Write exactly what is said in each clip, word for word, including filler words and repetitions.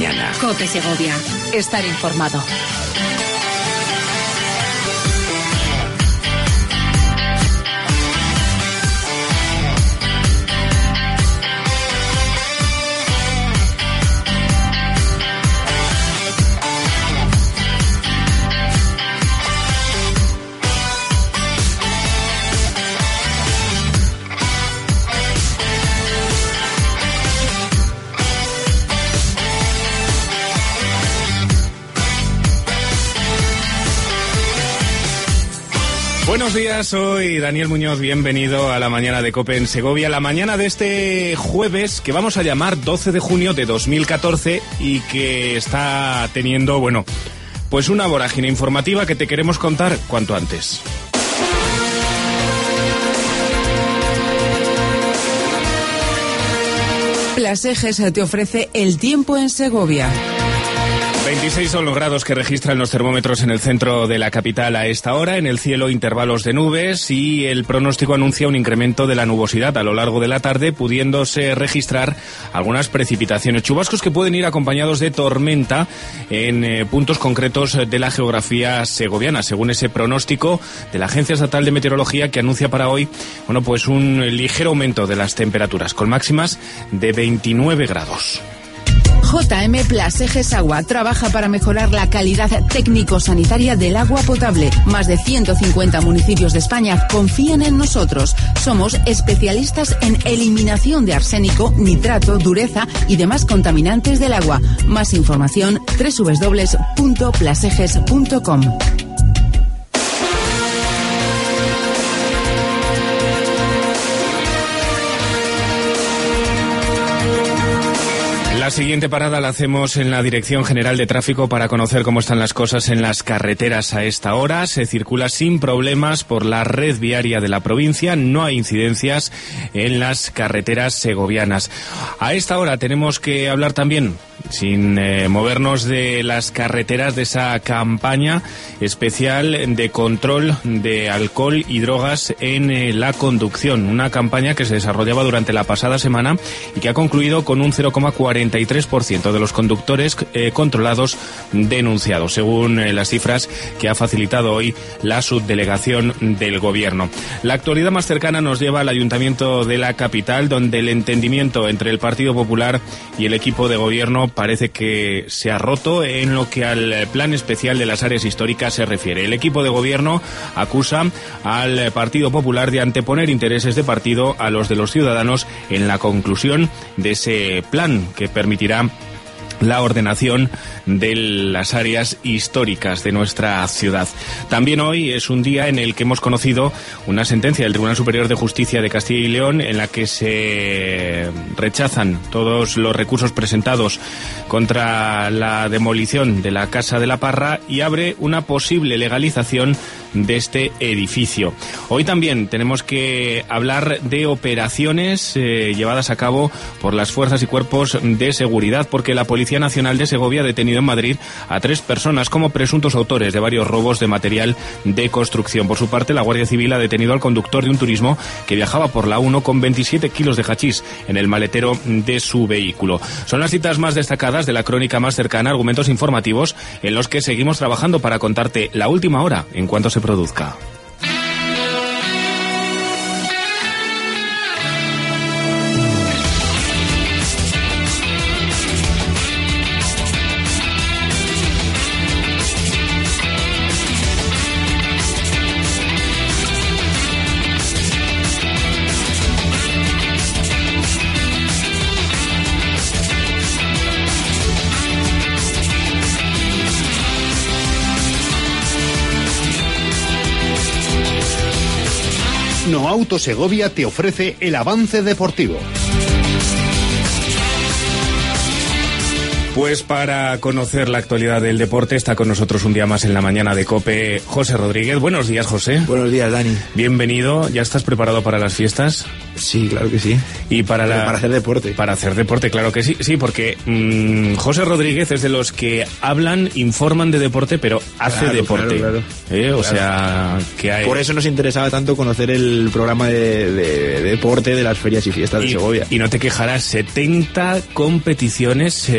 mañana. COPE Segovia. Estar informado. Buenos días, soy Daniel Muñoz, bienvenido a la mañana de COPE en Segovia, la mañana de este jueves que vamos a llamar doce de junio de dos mil catorce y que está teniendo, bueno, pues una vorágine informativa que te queremos contar cuanto antes. Plaseges te ofrece el tiempo en Segovia. veintiséis son los grados que registran los termómetros en el centro de la capital a esta hora. En el cielo intervalos de nubes y el pronóstico anuncia un incremento de la nubosidad a lo largo de la tarde, pudiéndose registrar algunas precipitaciones. Chubascos que pueden ir acompañados de tormenta en eh, puntos concretos de la geografía segoviana, según ese pronóstico de la Agencia Estatal de Meteorología, que anuncia para hoy, bueno, pues un ligero aumento de las temperaturas, con máximas de veintinueve grados. J M Plaseges Agua trabaja para mejorar la calidad técnico-sanitaria del agua potable. Más de ciento cincuenta municipios de España confían en nosotros. Somos especialistas en eliminación de arsénico, nitrato, dureza y demás contaminantes del agua. Más información doble u doble u doble u punto plaseges punto com. La siguiente parada la hacemos en la Dirección General de Tráfico para conocer cómo están las cosas en las carreteras a esta hora. Se circula sin problemas por la red viaria de la provincia. No hay incidencias en las carreteras segovianas. A esta hora tenemos que hablar también, sin eh, movernos de las carreteras, de esa campaña especial de control de alcohol y drogas en eh, la conducción. Una campaña que se desarrollaba durante la pasada semana y que ha concluido con un cero coma cuarenta y tres por ciento de los conductores eh, controlados denunciados, según eh, las cifras que ha facilitado hoy la subdelegación del Gobierno. La actualidad más cercana nos lleva al Ayuntamiento de la capital, donde el entendimiento entre el Partido Popular y el equipo de Gobierno parece que se ha roto en lo que al plan especial de las áreas históricas se refiere. El equipo de Gobierno acusa al Partido Popular de anteponer intereses de partido a los de los ciudadanos en la conclusión de ese plan que permitirá la ordenación de las áreas históricas de nuestra ciudad. También hoy es un día en el que hemos conocido una sentencia del Tribunal Superior de Justicia de Castilla y León en la que se rechazan todos los recursos presentados contra la demolición de la Casa de la Parra y abre una posible legalización de este edificio. Hoy también tenemos que hablar de operaciones eh, llevadas a cabo por las fuerzas y cuerpos de seguridad, porque la Policía Nacional de Segovia ha detenido en Madrid a tres personas como presuntos autores de varios robos de material de construcción. Por su parte, la Guardia Civil ha detenido al conductor de un turismo que viajaba por la uno con veintisiete kilos de hachís en el maletero de su vehículo. Son las citas más destacadas de la crónica más cercana, argumentos informativos en los que seguimos trabajando para contarte la última hora en cuanto se produzca. Noauto Segovia te ofrece el avance deportivo. Pues para conocer la actualidad del deporte está con nosotros un día más en la mañana de COPE José Rodríguez. Buenos días, José. Buenos días, Dani. Bienvenido. ¿Ya estás preparado para las fiestas? Sí, claro que sí. Y para la... para hacer deporte. Para hacer deporte, claro que sí. Sí, porque mmm, José Rodríguez es de los que hablan, informan de deporte, pero hace claro, deporte. Claro, claro. ¿Eh? O claro. sea, que hay... Por eso nos interesaba tanto conocer el programa de, de, de deporte de las ferias y fiestas de y, Segovia. Y no te quejarás, setenta competiciones eh,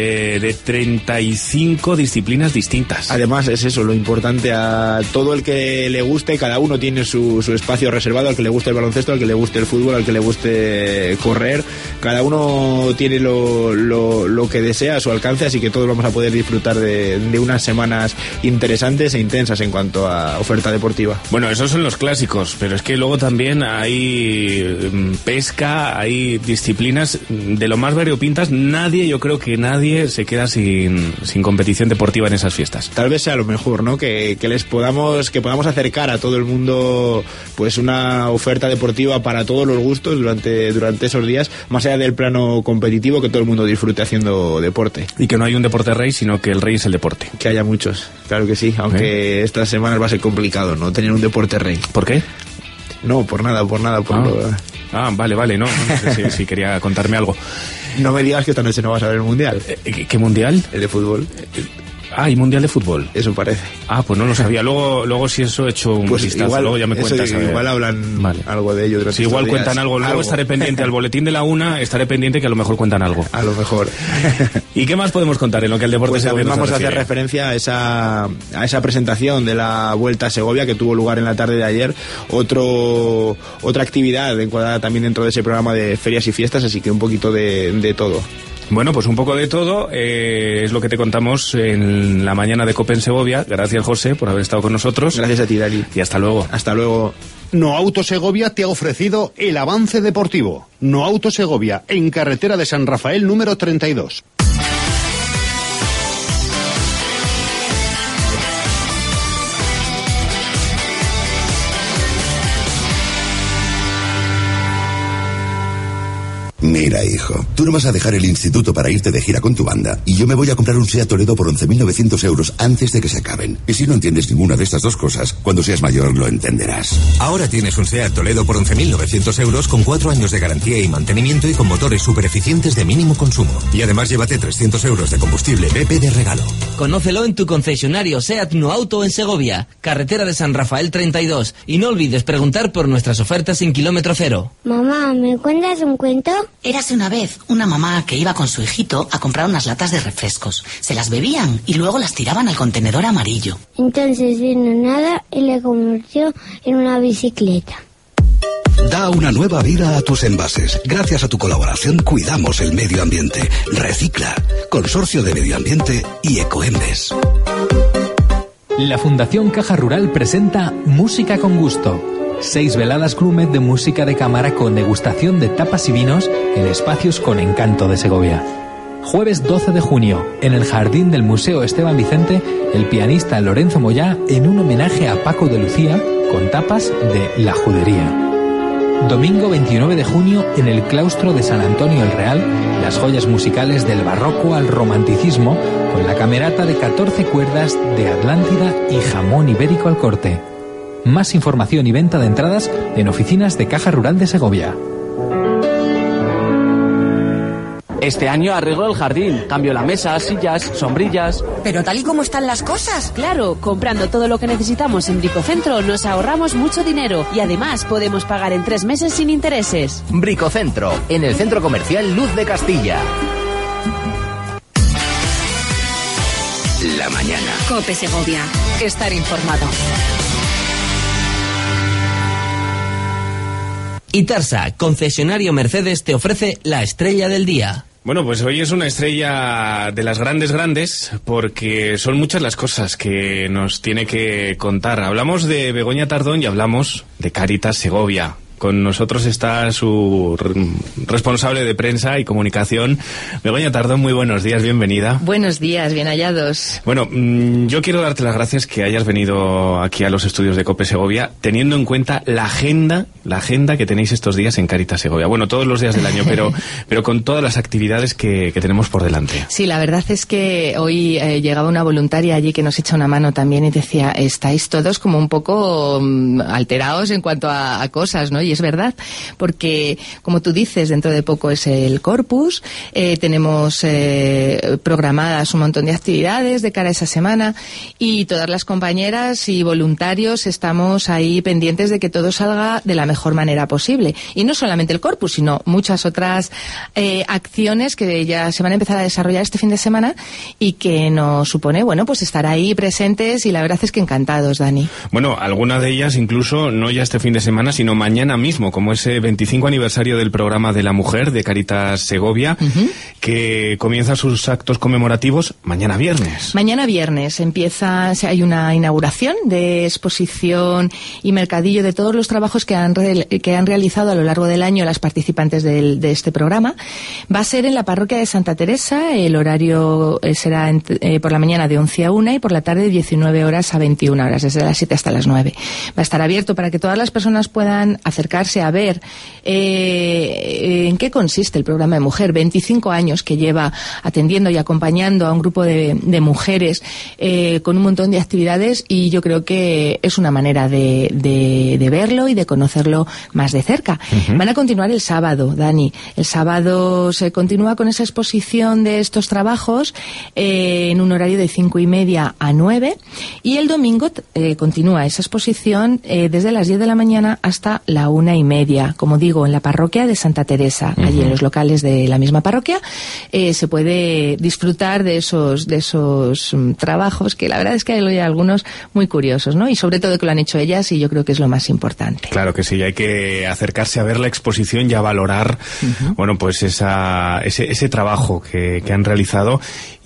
de treinta y cinco disciplinas distintas. Además es eso, lo importante, a todo el que le guste, cada uno tiene su, su espacio reservado, al que le guste el baloncesto, al que le guste el fútbol, al que le guste correr, cada uno tiene lo, lo, lo que desea a su alcance, así que todos vamos a poder disfrutar de, de unas semanas interesantes e intensas en cuanto a oferta deportiva. Bueno, esos son los clásicos, pero es que luego también hay pesca, hay disciplinas de lo más variopintas. Nadie, yo creo que nadie se queda sin, sin competición deportiva en esas fiestas. Tal vez sea lo mejor, ¿no? Que, que les podamos, que podamos acercar a todo el mundo pues una oferta deportiva para todos los gustos durante, durante esos días, más allá del plano competitivo, que todo el mundo disfrute haciendo deporte. Y que no hay un deporte rey, sino que el rey es el deporte. Que haya muchos, claro que sí, aunque ¿Eh? estas semanas va a ser complicado, ¿no? Tener un deporte rey. ¿Por qué? No, por nada, por nada, por ah. lo... ah, vale, vale, no, no sé si, si quería contarme algo. No me digas que esta noche no vas a ver el mundial. ¿Qué, qué mundial? El de fútbol. Ah, ¿y mundial de fútbol? Eso parece. Ah, pues no lo sabía. Luego, luego si eso he hecho un pues vistazo, igual, luego ya me cuentas. Eso, igual hablan vale. algo de ello. Si igual cuentan días. algo, luego algo. estaré pendiente al boletín de la una, estaré pendiente que a lo mejor cuentan algo. A lo mejor. ¿Y qué más podemos contar en lo que el deporte pues se Vamos se a hacer referencia a esa, a esa presentación de la Vuelta a Segovia que tuvo lugar en la tarde de ayer. Otro, otra actividad encuadrada también dentro de ese programa de ferias y fiestas, así que un poquito de, de todo. Bueno, pues un poco de todo, eh, es lo que te contamos en la mañana de COPE en Segovia. Gracias, José, por haber estado con nosotros. Gracias a ti, Dani. Y hasta luego. Hasta luego. Noauto Segovia te ha ofrecido el avance deportivo. Noauto Segovia, en carretera de San Rafael número treinta y dos. Mira, hijo, tú no vas a dejar el instituto para irte de gira con tu banda y yo me voy a comprar un SEAT Toledo por once mil novecientos euros antes de que se acaben. Y si no entiendes ninguna de estas dos cosas, cuando seas mayor lo entenderás. Ahora tienes un SEAT Toledo por once mil novecientos euros con cuatro años de garantía y mantenimiento y con motores super eficientes de mínimo consumo. Y además llévate trescientos euros de combustible B P de regalo. Conócelo en tu concesionario SEAT Noauto en Segovia, carretera de San Rafael treinta y dos. Y no olvides preguntar por nuestras ofertas en kilómetro cero. Mamá, ¿me cuentas un cuento? Érase una vez una mamá que iba con su hijito a comprar unas latas de refrescos. Se las bebían y luego las tiraban al contenedor amarillo. Entonces vino nada y le convirtió en una bicicleta. Da una nueva vida a tus envases. Gracias a tu colaboración cuidamos el medio ambiente. Recicla. Consorcio de Medio Ambiente y Ecoembes. La Fundación Caja Rural presenta Música con Gusto. Seis veladas gourmet de música de cámara con degustación de tapas y vinos en espacios con encanto de Segovia. Jueves doce de junio, en el jardín del Museo Esteban Vicente, el pianista Lorenzo Moyá en un homenaje a Paco de Lucía con tapas de La Judería. Domingo veintinueve de junio, en el claustro de San Antonio el Real, las joyas musicales del barroco al romanticismo con la camerata de catorce cuerdas de Atlántida y jamón ibérico al corte. Más información y venta de entradas en oficinas de Caja Rural de Segovia. Este año arreglo el jardín, cambio la mesa, sillas, sombrillas... Pero tal y como están las cosas. Claro, comprando todo lo que necesitamos en Bricocentro nos ahorramos mucho dinero y además podemos pagar en tres meses sin intereses. Bricocentro, en el Centro Comercial Luz de Castilla. La mañana. COPE Segovia. Estar informado. Itarsa, concesionario Mercedes, te ofrece la estrella del día. Bueno, pues hoy es una estrella de las grandes grandes porque son muchas las cosas que nos tiene que contar. Hablamos de Begoña Tardón y hablamos de Cáritas Segovia. Con nosotros está su responsable de prensa y comunicación, Begoña Tardón. Muy buenos días, bienvenida. Buenos días, bien hallados. Bueno, yo quiero darte las gracias que hayas venido aquí a los estudios de COPE Segovia, teniendo en cuenta la agenda, la agenda que tenéis estos días en Cáritas Segovia. Bueno, todos los días del año, pero, pero con todas las actividades que, que tenemos por delante. Sí, la verdad es que hoy eh, llegaba una voluntaria allí que nos echa una mano también y decía, estáis todos como un poco um, alterados en cuanto a, a cosas, ¿no? y es verdad, porque como tú dices, dentro de poco es el Corpus, eh, tenemos eh, programadas un montón de actividades de cara a esa semana y todas las compañeras y voluntarios estamos ahí pendientes de que todo salga de la mejor manera posible. Y no solamente el Corpus, sino muchas otras eh, acciones que ya se van a empezar a desarrollar este fin de semana y que nos supone, bueno, pues estar ahí presentes, y la verdad es que encantados, Dani. Bueno, algunas de ellas incluso no ya este fin de semana, sino mañana mismo, como ese veinticinco aniversario del programa de la mujer de Cáritas Segovia, uh-huh. que comienza sus actos conmemorativos mañana viernes. Mañana viernes empieza, hay una inauguración de exposición y mercadillo de todos los trabajos que han, re, que han realizado a lo largo del año las participantes del, de este programa. Va a ser en la parroquia de Santa Teresa, el horario será en, eh, por la mañana de once a una y por la tarde de diecinueve horas a veintiuna horas, desde las siete hasta las nueve. Va a estar abierto para que todas las personas puedan acercarse a ver eh, en qué consiste el programa de mujer. veinticinco años que lleva atendiendo y acompañando a un grupo de, de mujeres eh, con un montón de actividades, y yo creo que es una manera de, de, de verlo y de conocerlo más de cerca. Uh-huh. Van a continuar el sábado, Dani. El sábado se continúa con esa exposición de estos trabajos eh, en un horario de cinco y media a nueve, y el domingo eh, continúa esa exposición eh, desde las diez de la mañana hasta la una y media, como digo, en la parroquia de Santa Teresa. Uh-huh. Allí en los locales de la misma parroquia eh, se puede disfrutar de esos de esos um, trabajos, que la verdad es que hay algunos muy curiosos, ¿no? Y sobre todo que lo han hecho ellas, y yo creo que es lo más importante. Claro que sí, hay que acercarse a ver la exposición y a valorar, uh-huh. bueno, pues esa ese, ese trabajo que, que han realizado,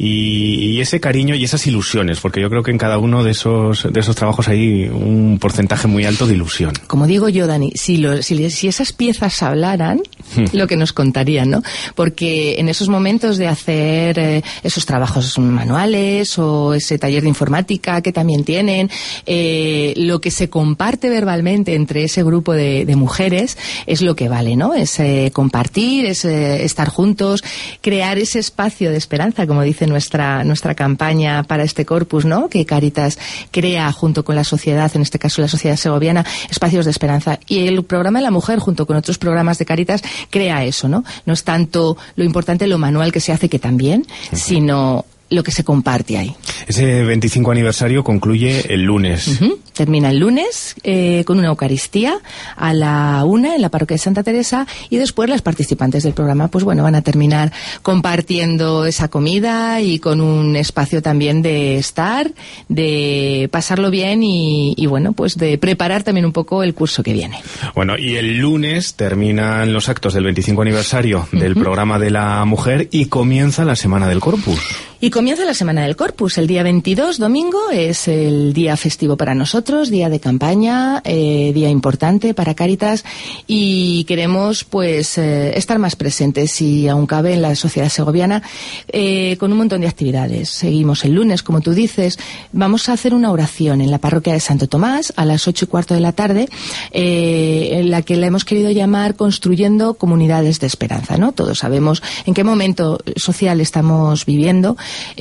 y, y ese cariño y esas ilusiones, porque yo creo que en cada uno de esos de esos trabajos hay un porcentaje muy alto de ilusión. Como digo yo, Dani, si, lo, si, si esas piezas hablaran, lo que nos contarían, ¿no? Porque en esos momentos de hacer eh, esos trabajos manuales o ese taller de informática que también tienen, eh, lo que se comparte verbalmente entre ese grupo de, de mujeres es lo que vale, ¿no? Es eh, compartir, es eh, estar juntos, crear ese espacio de esperanza, como dice nuestra nuestra campaña para este Corpus, ¿no? Que Cáritas crea junto con la sociedad, en este caso la sociedad segoviana, espacios de esperanza. Y el programa de la mujer, junto con otros programas de Cáritas, crea eso, ¿no? No es tanto lo importante lo manual que se hace, que también, uh-huh. sino lo que se comparte ahí. Ese veinticinco aniversario concluye el lunes. Uh-huh. Termina el lunes eh, con una Eucaristía a la una en la parroquia de Santa Teresa, y después las participantes del programa, pues bueno, van a terminar compartiendo esa comida y con un espacio también de estar, de pasarlo bien y, y bueno, pues de preparar también un poco el curso que viene. Bueno, y el lunes terminan los actos del veinticinco aniversario del uh-huh. programa de la mujer, y comienza la Semana del Corpus. Y comienza la Semana del Corpus. El día veintidós, domingo, es el día festivo para nosotros, día de campaña, eh, día importante para Cáritas, y queremos pues eh, estar más presentes, si aún cabe, en la sociedad segoviana, eh, con un montón de actividades. Seguimos el lunes, como tú dices. Vamos a hacer una oración en la parroquia de Santo Tomás a las ocho y cuarto de la tarde, eh, en la que la hemos querido llamar Construyendo Comunidades de Esperanza, ¿no? Todos sabemos en qué momento social estamos viviendo.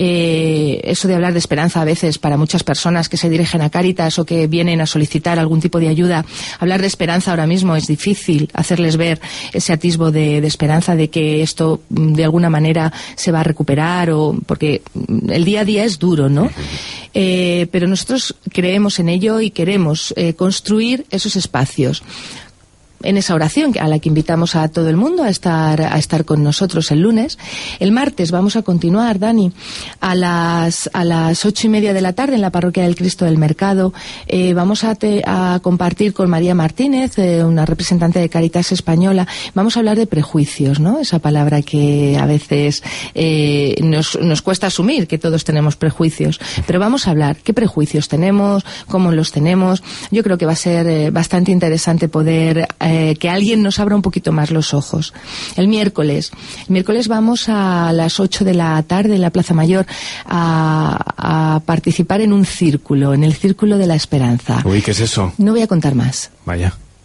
Eh, eso de hablar de esperanza, a veces para muchas personas que se dirigen a Cáritas o que vienen a solicitar algún tipo de ayuda, hablar de esperanza ahora mismo es difícil, hacerles ver ese atisbo de, de esperanza, de que esto de alguna manera se va a recuperar, o porque el día a día es duro, ¿no? Eh, pero nosotros creemos en ello y queremos eh, construir esos espacios. En esa oración a la que invitamos a todo el mundo a estar a estar con nosotros el lunes. El martes vamos a continuar, Dani, a las a las ocho y media de la tarde en la parroquia del Cristo del Mercado. Eh, vamos a, te, a compartir con María Martínez, eh, una representante de Cáritas Española. Vamos a hablar de prejuicios, ¿no? Esa palabra que a veces eh, nos, nos cuesta asumir, que todos tenemos prejuicios. Pero vamos a hablar qué prejuicios tenemos, cómo los tenemos. Yo creo que va a ser eh, bastante interesante poder eh, Eh, que alguien nos abra un poquito más los ojos. El miércoles, el miércoles vamos a las ocho de la tarde en la Plaza Mayor a, a participar en un círculo, en el Círculo de la Esperanza. Uy, ¿qué es eso? No voy a contar más. Vaya.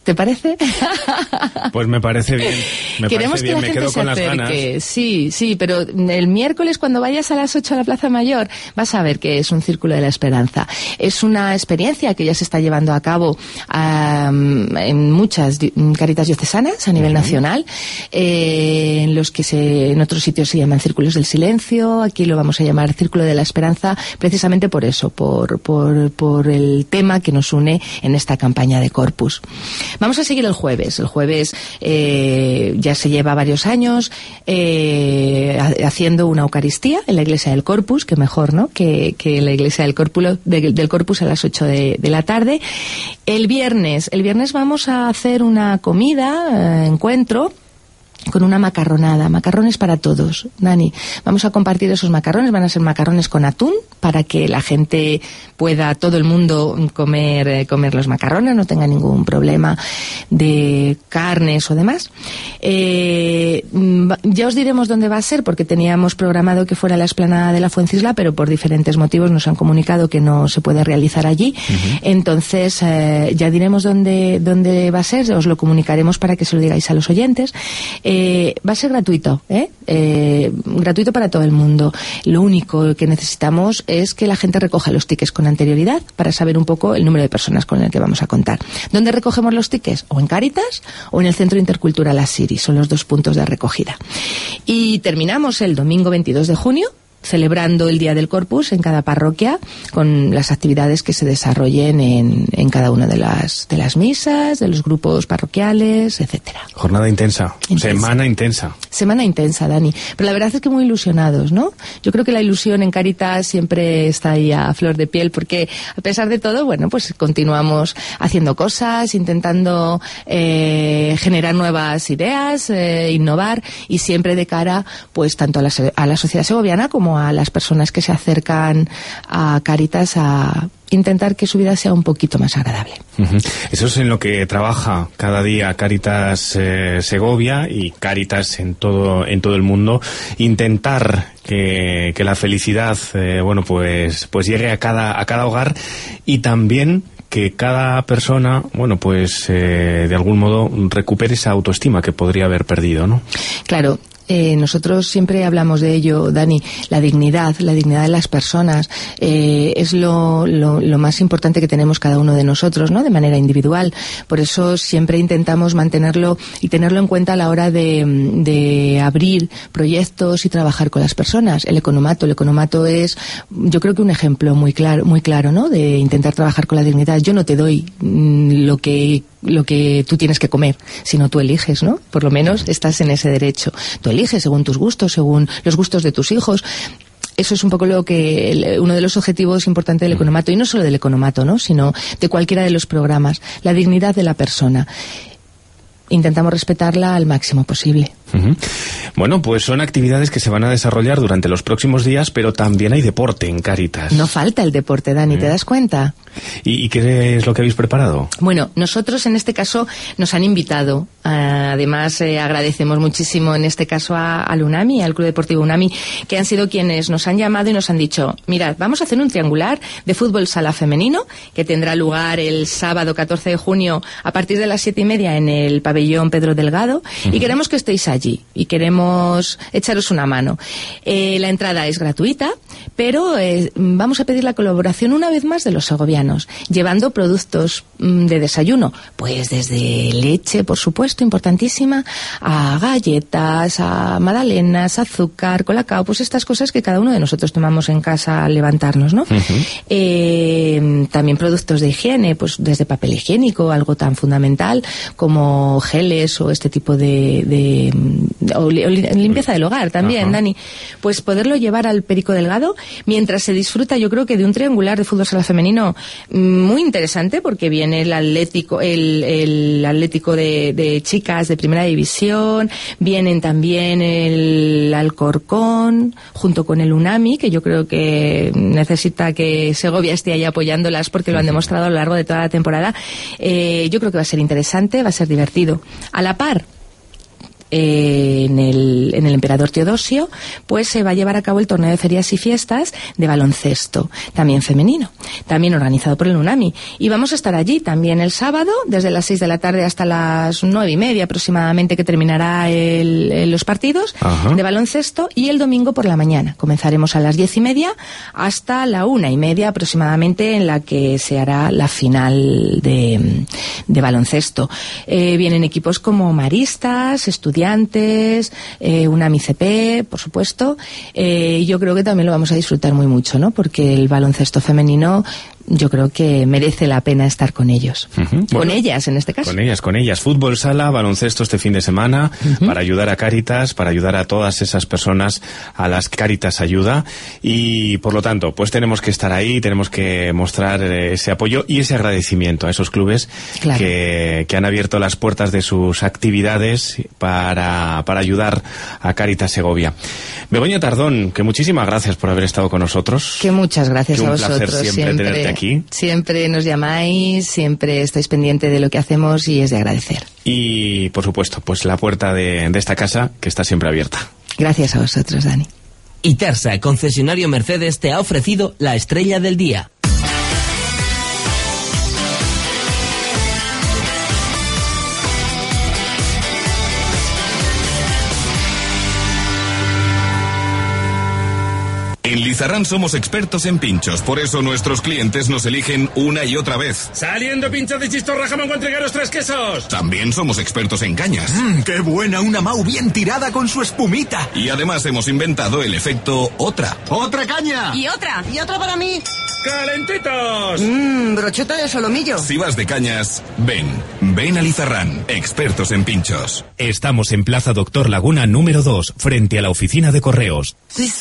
¿Te parece? Pues me parece bien. Me Queremos parece bien, que la me gente quedo se con las acerque. ganas. Sí, sí, pero el miércoles cuando vayas a las ocho a la Plaza Mayor vas a ver que es un Círculo de la Esperanza. Es una experiencia que ya se está llevando a cabo um, en muchas Cáritas diocesanas a nivel uh-huh. nacional, eh, en los que se, en otros sitios se llaman Círculos del Silencio, aquí lo vamos a llamar Círculo de la Esperanza, precisamente por eso, por, por, por el tema que nos une en esta campaña de Corpus. Vamos a seguir el jueves. El jueves eh, ya se lleva varios años eh, haciendo una Eucaristía en la Iglesia del Corpus, que mejor, ¿no?, que, que en la Iglesia del Corpus, de, del Corpus a las ocho de, de la tarde. El viernes, el viernes vamos a hacer una comida, eh, encuentro, con una macarronada, macarrones para todos, Dani. Vamos a compartir esos macarrones, van a ser macarrones con atún, para que la gente pueda, todo el mundo, comer, eh, comer los macarrones, no tenga ningún problema de carnes o demás. Eh, ya os diremos dónde va a ser, porque teníamos programado que fuera la explanada de la Fuencisla, pero por diferentes motivos nos han comunicado que no se puede realizar allí. Uh-huh. Entonces, eh, ya diremos dónde, dónde va a ser, os lo comunicaremos para que se lo digáis a los oyentes. Eh, va a ser gratuito, ¿eh? Eh, gratuito para todo el mundo. Lo único que necesitamos es que la gente recoja los tickets con anterioridad para saber un poco el número de personas con el que vamos a contar. ¿Dónde recogemos los tickets? O en Cáritas o en el Centro Intercultural Asiri. Son los dos puntos de recogida. Y terminamos el domingo veintidós de junio, celebrando el Día del Corpus en cada parroquia, con las actividades que se desarrollen en, en cada una de las, de las misas, de los grupos parroquiales, etcétera. Jornada intensa, intensa, semana intensa. Semana intensa, Dani. Pero la verdad es que muy ilusionados, ¿no? Yo creo que la ilusión en Cáritas siempre está ahí a flor de piel, porque a pesar de todo, bueno, pues continuamos haciendo cosas, intentando eh, generar nuevas ideas, eh, innovar, y siempre de cara, pues, tanto a la, a la sociedad segoviana como a las personas que se acercan a Cáritas a intentar que su vida sea un poquito más agradable. Uh-huh. Eso es en lo que trabaja cada día Cáritas eh, Segovia y Cáritas en todo en todo el mundo, intentar que, que la felicidad eh, bueno pues pues llegue a cada a cada hogar, y también que cada persona, bueno, pues eh, de algún modo recupere esa autoestima que podría haber perdido, ¿no? Claro. Eh, nosotros siempre hablamos de ello, Dani, la dignidad, la dignidad de las personas, eh, es lo, lo, lo más importante que tenemos cada uno de nosotros, ¿no?, de manera individual. Por eso siempre intentamos mantenerlo y tenerlo en cuenta a la hora de, de abrir proyectos y trabajar con las personas. El economato, el economato es, yo creo que un ejemplo muy claro, muy claro, ¿no?, de intentar trabajar con la dignidad. Yo no te doy mm, lo que lo que tú tienes que comer, sino tú eliges, ¿no? Por lo menos estás en ese derecho. Tú eliges según tus gustos, según los gustos de tus hijos. Eso es un poco lo que el, uno de los objetivos importantes del economato, y no solo del economato, ¿no?, sino de cualquiera de los programas, la dignidad de la persona. Intentamos respetarla al máximo posible. Uh-huh. Bueno, pues son actividades que se van a desarrollar durante los próximos días, pero también hay deporte en Cáritas. No falta el deporte, Dani, uh-huh. ¿Te das cuenta? ¿Y, ¿Y qué es lo que habéis preparado? Bueno, nosotros en este caso nos han invitado. Además, eh, agradecemos muchísimo en este caso a, al UNAMI, al Club Deportivo UNAMI, que han sido quienes nos han llamado y nos han dicho: mirad, vamos a hacer un triangular de fútbol sala femenino que tendrá lugar el sábado catorce de junio a partir de las siete y media en el pabellón Pedro Delgado, uh-huh. y queremos que estéis allí y queremos echaros una mano. Eh, la entrada es gratuita, pero eh, vamos a pedir la colaboración una vez más de los segovianos, llevando productos mm, de desayuno, pues desde leche, por supuesto, importantísima, a galletas, a magdalenas, azúcar, colacao, pues estas cosas que cada uno de nosotros tomamos en casa al levantarnos, ¿no? Uh-huh. Eh, también productos de higiene, pues desde papel higiénico, algo tan fundamental como geles o este tipo de, de o, o limpieza del hogar también, uh-huh. Dani, pues poderlo llevar al Perico Delgado mientras se disfruta, yo creo que de un triangular de fútbol sala femenino muy interesante, porque viene el Atlético, el, el Atlético de, de chicas de primera división, vienen también el Alcorcón junto con el UNAMI, que yo creo que necesita que Segovia esté ahí apoyándolas porque lo han demostrado a lo largo de toda la temporada. Eh, yo creo que va a ser interesante, va a ser divertido. A la par, eh, en, el, en el Emperador Teodosio, pues se va a llevar a cabo el torneo de ferias y fiestas de baloncesto, también femenino, también organizado por el UNAMI. Y vamos a estar allí también el sábado, desde las seis de la tarde hasta las nueve y media aproximadamente, que terminará el, el, los partidos Ajá. de baloncesto, y el domingo por la mañana. Comenzaremos a las diez y media hasta la una y media aproximadamente, en la que se hará la final de, de baloncesto. Eh, vienen equipos como maristas, estudiantes, eh, UNAMI C P, por supuesto. Eh, yo creo que también lo vamos a disfrutar muy mucho, ¿no? Porque el baloncesto femenino, yo creo que merece la pena estar con ellos. Uh-huh. Con bueno, ellas, en este caso. Con ellas, con ellas. Fútbol sala, baloncesto este fin de semana, uh-huh. para ayudar a Cáritas, para ayudar a todas esas personas a las que Cáritas ayuda. Y, por lo tanto, pues tenemos que estar ahí, tenemos que mostrar ese apoyo y ese agradecimiento a esos clubes claro. que, que han abierto las puertas de sus actividades para, para ayudar a Cáritas Segovia. Begoña Tardón, que muchísimas gracias por haber estado con nosotros. Que muchas gracias que a un vosotros. placer siempre, siempre tenerte aquí. Siempre nos llamáis, siempre estáis pendiente de lo que hacemos y es de agradecer. Y, por supuesto, pues la puerta de, de esta casa, que está siempre abierta. Gracias a vosotros, Dani. Itersa, concesionario Mercedes, te ha ofrecido la estrella del día. En Lizarrán somos expertos en pinchos, por eso nuestros clientes nos eligen una y otra vez. ¡Saliendo pinchos de chistorra, jamón con trigueros, tres quesos! También somos expertos en cañas. Mmm, ¡qué buena! Una Mau bien tirada con su espumita. Y además hemos inventado el efecto otra. ¡Otra caña! Y otra, y otra para mí. ¡Calentitos! Mmm, brocheta de solomillo. Si vas de cañas, ven. Ven a Lizarrán, expertos en pinchos. Estamos en Plaza Doctor Laguna número dos, frente a la oficina de correos.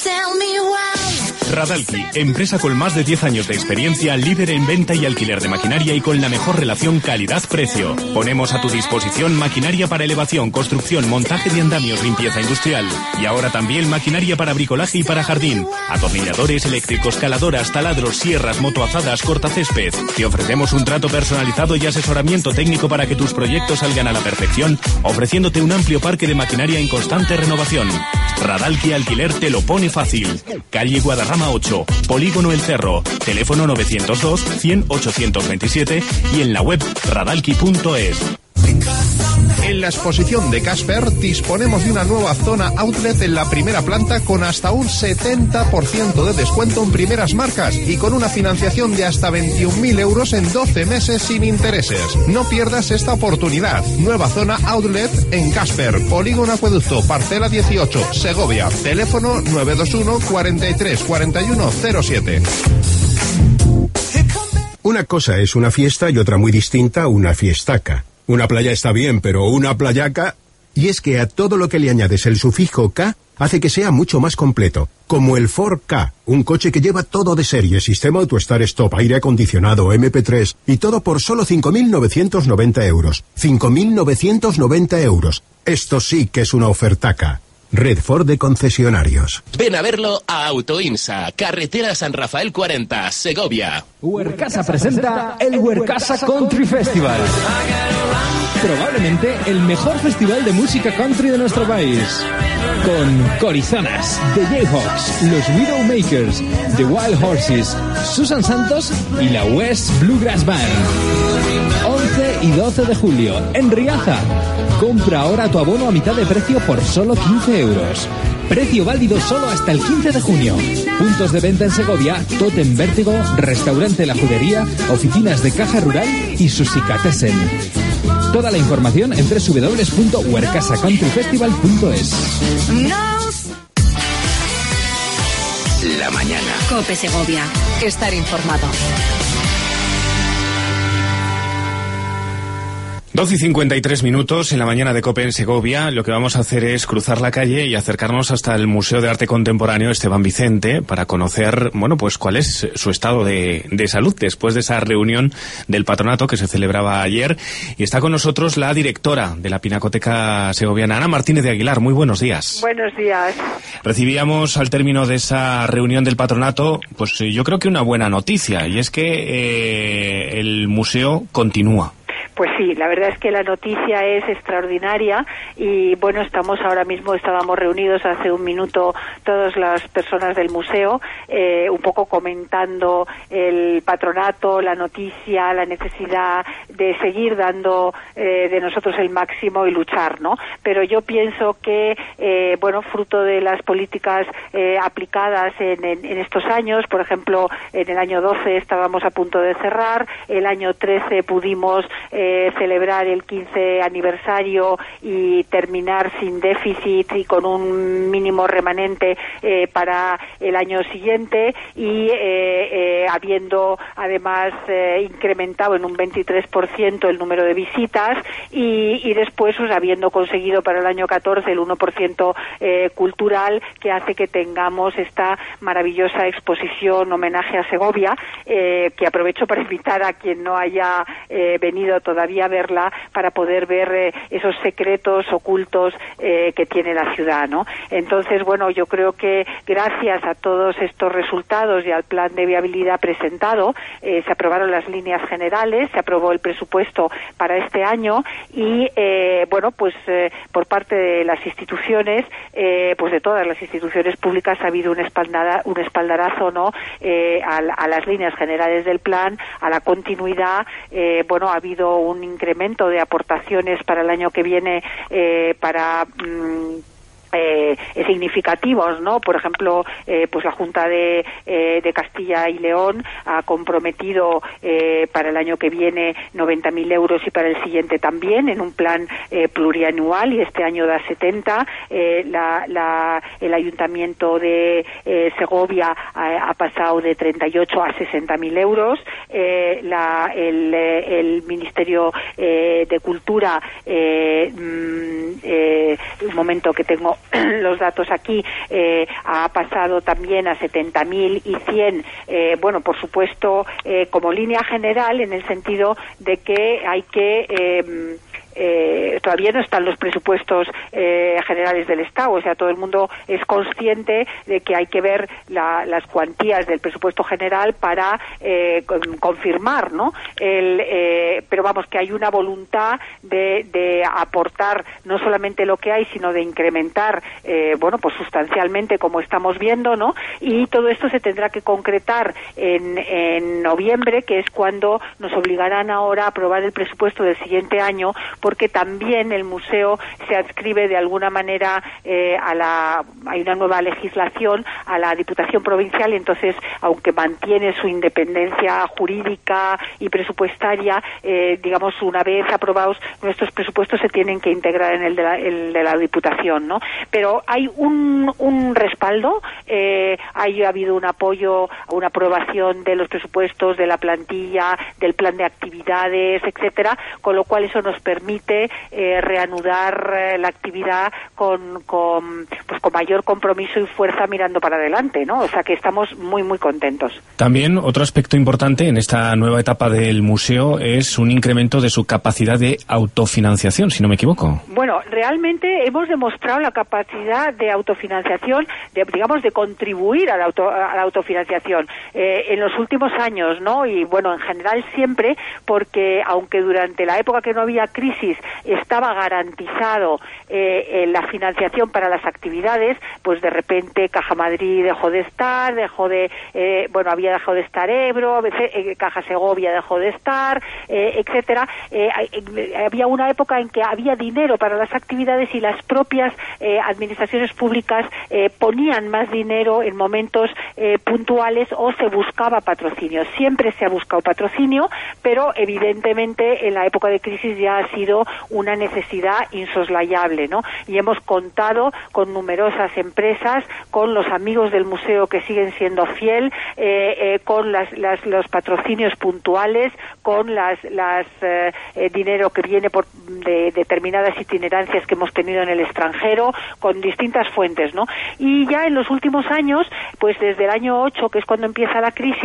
Radalki, empresa con más de diez años de experiencia, líder en venta y alquiler de maquinaria y con la mejor relación calidad-precio. Ponemos a tu disposición maquinaria para elevación, construcción, montaje de andamios, limpieza industrial. Y ahora también maquinaria para bricolaje y para jardín. Atornilladores eléctricos, caladoras, taladros, sierras, motoazadas, cortacésped. Te ofrecemos un trato personalizado y asesoramiento técnico para que tus proyectos salgan a la perfección, ofreciéndote un amplio parque de maquinaria en constante renovación. Radalki Alquiler te lo pone fácil. Calle Guadarrama ocho, Polígono El Cerro, teléfono novecientos dos, cien, ochocientos veintisiete y en la web radalki punto es. En la exposición de Casper disponemos de una nueva zona outlet en la primera planta con hasta un setenta por ciento de descuento en primeras marcas y con una financiación de hasta veintiún mil euros en doce meses sin intereses. No pierdas esta oportunidad. Nueva zona outlet en Casper, Polígono Acueducto, parcela dieciocho, Segovia. Teléfono nueve dos uno, cuarenta y tres, cuarenta y uno, cero siete. Una cosa es una fiesta y otra muy distinta una fiestaca. Una playa está bien, pero una playaca... Y es que a todo lo que le añades el sufijo K hace que sea mucho más completo. Como el Ford K, un coche que lleva todo de serie, sistema auto start stop, aire acondicionado, eme pe tres y todo por solo cinco mil novecientos noventa euros. cinco mil novecientos noventa euros. Esto sí que es una ofertaca. Red Ford de concesionarios. Ven a verlo a Autoinsa, carretera San Rafael cuarenta, Segovia. Huercasa presenta el Huercasa Country Festival. Probablemente el mejor festival de música country de nuestro país. Con Corizonas, The Jayhawks, los Widowmakers, The Wild Horses, Susan Santos y la West Bluegrass Band. once y doce de julio, en Riaza. Compra ahora tu abono a mitad de precio por solo quince euros. Precio válido solo hasta el quince de junio. Puntos de venta en Segovia, Totem Vértigo, Restaurante La Judería, oficinas de Caja Rural y Susicatessen. Toda la información en doble u doble u doble u punto huercasa country festival punto es. La mañana. COPE Segovia. Estar informado. doce y cincuenta y tres minutos en la mañana de COPE en Segovia. Lo que vamos a hacer es cruzar la calle y acercarnos hasta el Museo de Arte Contemporáneo Esteban Vicente para conocer, bueno, pues cuál es su estado de, de salud después de esa reunión del patronato que se celebraba ayer. Y está con nosotros la directora de la Pinacoteca Segoviana, Ana Martínez de Aguilar. Muy buenos días. Buenos días. Recibíamos al término de esa reunión del patronato, pues yo creo que una buena noticia, y es que eh, el museo continúa. Pues sí, la verdad es que la noticia es extraordinaria y bueno, estamos ahora mismo, estábamos reunidos hace un minuto todas las personas del museo, eh, un poco comentando el patronato, la noticia, la necesidad de seguir dando eh, de nosotros el máximo y luchar, ¿no? Pero yo pienso que, eh, bueno, fruto de las políticas eh, aplicadas en, en, en estos años, por ejemplo, en el año doce estábamos a punto de cerrar, el año trece pudimos eh, celebrar el quince aniversario y terminar sin déficit y con un mínimo remanente eh, para el año siguiente y eh, eh, habiendo además eh, incrementado en un veintitrés por ciento el número de visitas y, y después pues, habiendo conseguido para el año catorce el uno por ciento eh, cultural que hace que tengamos esta maravillosa exposición homenaje a Segovia, eh, que aprovecho para invitar a quien no haya eh, venido todavía a verla para poder ver eh, esos secretos ocultos eh, que tiene la ciudad, ¿no? Entonces, bueno, yo creo que gracias a todos estos resultados y al plan de viabilidad presentado, eh, se aprobaron las líneas generales, se aprobó el presupuesto para este año y, eh, bueno, pues eh, por parte de las instituciones, eh, pues de todas las instituciones públicas ha habido un, espaldara, un espaldarazo, ¿no?, eh, a, a las líneas generales del plan, a la continuidad. Eh, bueno, ha habido un incremento de aportaciones para el año que viene eh, para... Mmm, Eh, significativos, ¿no? Por ejemplo, eh, pues la Junta de, eh, de Castilla y León ha comprometido eh, para el año que viene noventa mil euros y para el siguiente también en un plan eh, plurianual y este año da setenta. Eh, la, la, el Ayuntamiento de eh, Segovia ha, ha pasado de treinta y ocho a sesenta mil euros. Eh, la, el, el Ministerio eh, de Cultura, eh, mm, eh, un momento que tengo los datos aquí, eh, ha pasado también a setenta mil y cien, eh, bueno, por supuesto, eh, como línea general, en el sentido de que hay que... Eh, Eh, todavía no están los presupuestos eh, generales del Estado, o sea, todo el mundo es consciente de que hay que ver la, las cuantías del presupuesto general para eh, con, confirmar, ¿no? El, eh, pero vamos, que hay una voluntad de, de aportar no solamente lo que hay, sino de incrementar, eh, bueno, pues sustancialmente, como estamos viendo, ¿no? Y todo esto se tendrá que concretar en, en noviembre, que es cuando nos obligarán ahora a aprobar el presupuesto del siguiente año, porque también el museo se adscribe de alguna manera eh, a la, hay una nueva legislación, a la Diputación Provincial, y entonces, aunque mantiene su independencia jurídica y presupuestaria, eh, digamos, una vez aprobados nuestros presupuestos se tienen que integrar en el de la, el de la Diputación, ¿no? Pero hay un, un respaldo, eh, hay, ha habido un apoyo, una aprobación de los presupuestos, de la plantilla, del plan de actividades, etcétera, con lo cual eso nos permite Eh, reanudar eh, la actividad con, con, pues, con mayor compromiso y fuerza mirando para adelante, ¿no? O sea que estamos muy, muy contentos. También otro aspecto importante en esta nueva etapa del museo es un incremento de su capacidad de autofinanciación, si no me equivoco. Bueno, realmente hemos demostrado la capacidad de autofinanciación, de, digamos, de contribuir a la, auto, a la autofinanciación eh, en los últimos años, ¿no? Y bueno, en general siempre, porque aunque durante la época que no había crisis estaba garantizado eh, eh, la financiación para las actividades, pues de repente Caja Madrid dejó de estar, dejó de, eh, bueno, había dejado de estar Ebro, a veces, eh, Caja Segovia dejó de estar, eh, etcétera. Eh, eh, había una época en que había dinero para las actividades y las propias eh, administraciones públicas eh, ponían más dinero en momentos eh, puntuales o se buscaba patrocinio. Siempre se ha buscado patrocinio, pero evidentemente en la época de crisis ya ha sido una necesidad insoslayable, ¿no? Y hemos contado con numerosas empresas, con los amigos del museo que siguen siendo fiel, eh, eh, con las, las, los patrocinios puntuales, con las, las eh, eh, dinero que viene por de determinadas itinerancias que hemos tenido en el extranjero, con distintas fuentes, ¿no? Y ya en los últimos años, pues desde el año ocho, que es cuando empieza la crisis,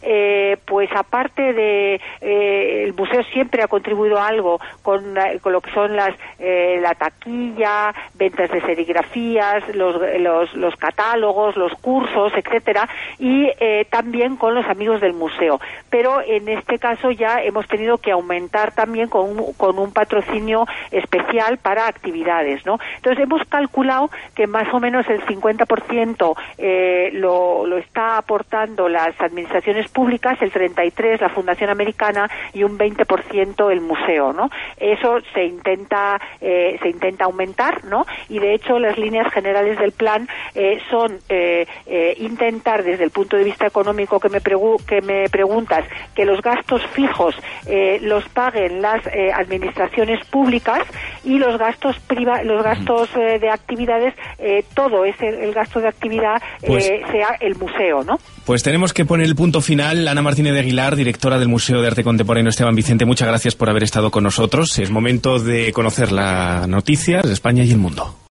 eh, pues aparte de eh, el museo siempre ha contribuido a algo con, con lo que son las eh, la taquilla, ventas de serigrafías, los, los, los catálogos, los cursos, etcétera, y eh, también con los amigos del museo. Pero en este caso ya hemos tenido que aumentar también con un, con un patrocinio especial para actividades, ¿no? Entonces hemos calculado que más o menos el cincuenta por ciento eh, lo, lo está aportando las administraciones públicas, el treinta y tres por ciento la Fundación Americana y un veinte por ciento el museo, ¿no? Eso se intenta eh, se intenta aumentar, ¿no? Y de hecho las líneas generales del plan eh, son eh, eh, intentar desde el punto de vista económico que me, pregu- que me preguntas, que los gastos fijos eh, los paguen las eh, administraciones públicas y los gastos priva- los gastos eh, de actividades, eh, todo ese el gasto de actividad eh, pues, sea el museo, ¿no? Pues tenemos que poner el punto final. Ana Martínez de Aguilar, directora del Museo de Arte Contemporáneo Esteban Vicente, muchas gracias por haber estado con nosotros. Es momento de conocer las noticias de España y el mundo.